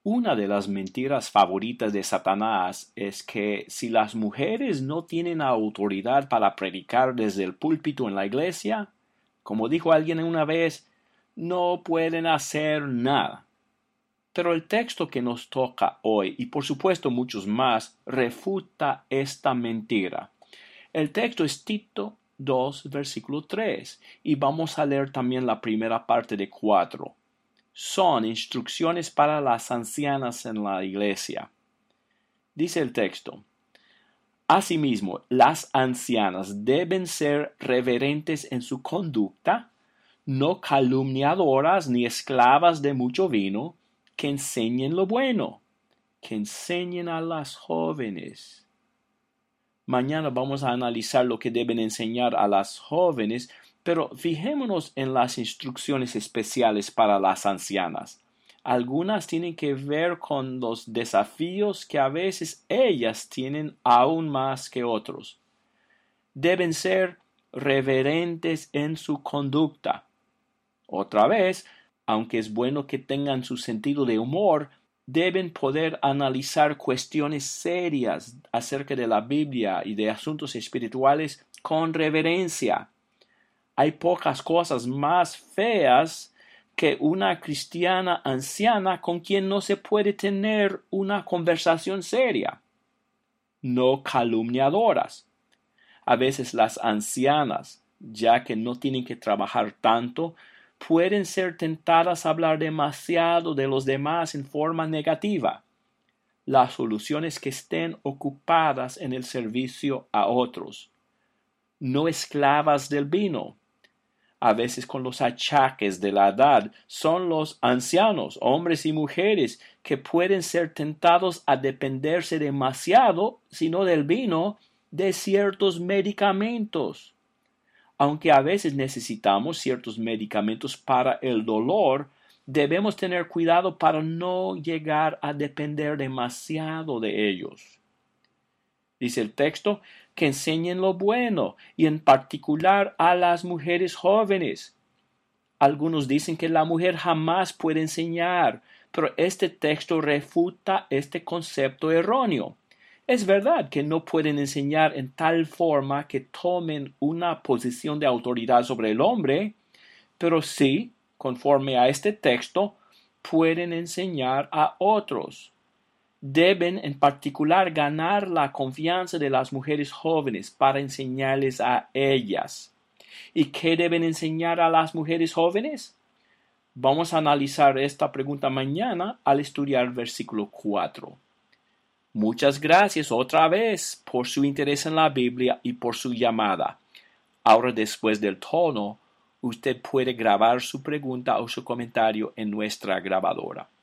Una de las mentiras favoritas de Satanás es que si las mujeres no tienen autoridad para predicar desde el púlpito en la iglesia, como dijo alguien una vez, no pueden hacer nada. Pero el texto que nos toca hoy, y por supuesto muchos más, refuta esta mentira. El texto es Tito 2, versículo 3, y vamos a leer también la primera parte de 4. Son instrucciones para las ancianas en la iglesia. Dice el texto: asimismo, las ancianas deben ser reverentes en su conducta, no calumniadoras ni esclavas de mucho vino, que enseñen lo bueno, que enseñen a las jóvenes. Mañana vamos a analizar lo que deben enseñar a las jóvenes, pero fijémonos en las instrucciones especiales para las ancianas. Algunas tienen que ver con los desafíos que a veces ellas tienen aún más que otros. Deben ser reverentes en su conducta. Otra vez, aunque es bueno que tengan su sentido de humor, deben poder analizar cuestiones serias acerca de la Biblia y de asuntos espirituales con reverencia. Hay pocas cosas más feas que una cristiana anciana con quien no se puede tener una conversación seria. No calumniadoras. A veces las ancianas, ya que no tienen que trabajar tanto, pueden ser tentadas a hablar demasiado de los demás en forma negativa. La solución es que estén ocupadas en el servicio a otros. No esclavas del vino. A veces con los achaques de la edad son los ancianos, hombres y mujeres, que pueden ser tentados a dependerse demasiado, si no del vino, de ciertos medicamentos. Aunque a veces necesitamos ciertos medicamentos para el dolor, debemos tener cuidado para no llegar a depender demasiado de ellos. Dice el texto que enseñen lo bueno, y en particular a las mujeres jóvenes. Algunos dicen que la mujer jamás puede enseñar, pero este texto refuta este concepto erróneo. Es verdad que no pueden enseñar en tal forma que tomen una posición de autoridad sobre el hombre, pero sí, conforme a este texto, pueden enseñar a otros. Deben en particular ganar la confianza de las mujeres jóvenes para enseñarles a ellas. ¿Y qué deben enseñar a las mujeres jóvenes? Vamos a analizar esta pregunta mañana al estudiar el versículo 4. Muchas gracias otra vez por su interés en la Biblia y por su llamada. Ahora, después del tono, usted puede grabar su pregunta o su comentario en nuestra grabadora.